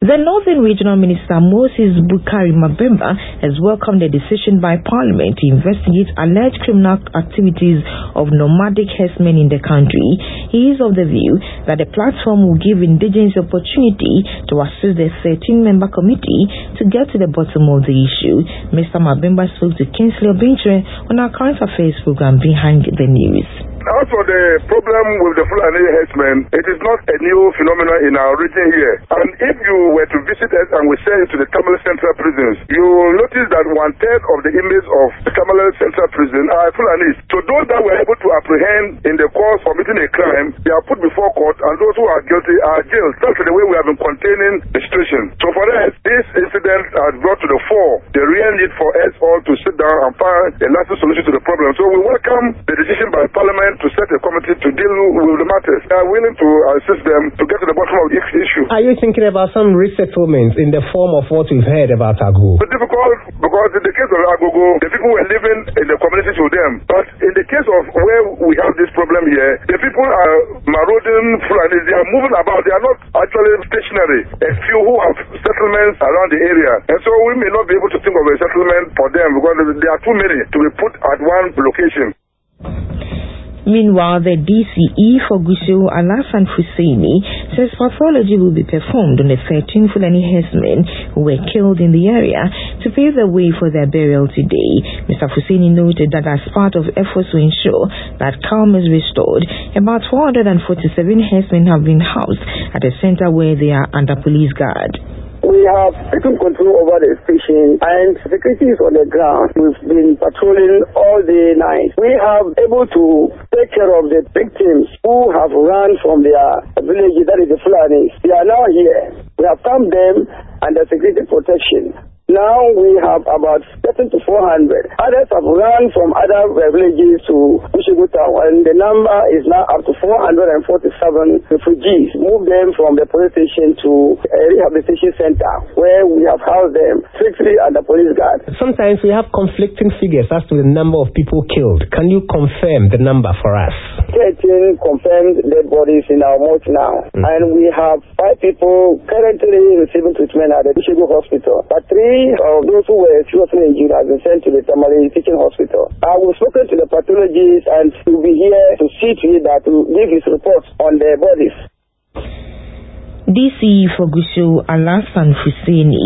The Northern Regional Minister Moses Bukari Mabemba has welcomed the decision by Parliament to investigate alleged criminal activities of nomadic herdsmen in the country. He is of the view that the platform will give indigenous opportunity to assist the 13-member committee to get to the bottom of the issue. Mr. Mabemba spoke to Kingsley Obintre on our current affairs program Behind the News. As for the problem with the Fulani herdsmen, it is not a new phenomenon in our region here. And if you were to visit us and we send you to the Tamale Central prisons, you will notice that 1/3 of the inmates of the Tamale Central prison are Fulanis. So those that were able to apprehend in the course of committing a crime, they are put before court, and those who are guilty are jailed. That's the way we have been containing the situation. So for us, this incident has brought to the fore the real need for us all to sit down and find a lasting solution to the problem. So we welcome the decision by Parliament to set a committee to deal with the matters. They are willing to assist them to get to the bottom of this issue. Are you thinking about some resettlement in the form of what we've heard about Agogo? It's difficult because in the case of Agogo, the people were living in the communities with them. But in the case of where we have this problem here, the people are marauding Fulani. They are moving about. They are not actually stationary. A few who have settlements around the area. And so we may not be able to think of a settlement for them because there are too many to be put at one location. Meanwhile, the DCE for Gusau Alasan Husseini says pathology will be performed on the 13 Fulani herdsmen who were killed in the area to pave the way for their burial today. Mr. Husseini noted that as part of efforts to ensure that calm is restored, about 447 herdsmen have been housed at a center where they are under police guard. We have taken control over the station and security is on the ground. We've been patrolling all day night. We have able to take care of the victims who have run from their village, that is the Fulani. They are now here. We have come them under security protection. Now we have about 700 to 400. Others have run from other villages to Ushuguta, and the number is now up to 447 refugees. Move them from the police station to a rehabilitation center where we have housed them strictly under police guard. Sometimes we have conflicting figures as to the number of people killed. Can you confirm the number for us? 13 confirmed dead bodies in our mouth now. And we have 5 people currently receiving treatment at the Ushugu hospital. But 3 of those who were seriously injured have been sent to the Tamale Teaching Hospital. I was spoken to the pathologists and will be here to see to it that to give his reports on their bodies. DCE for Gusau Alasan Husseini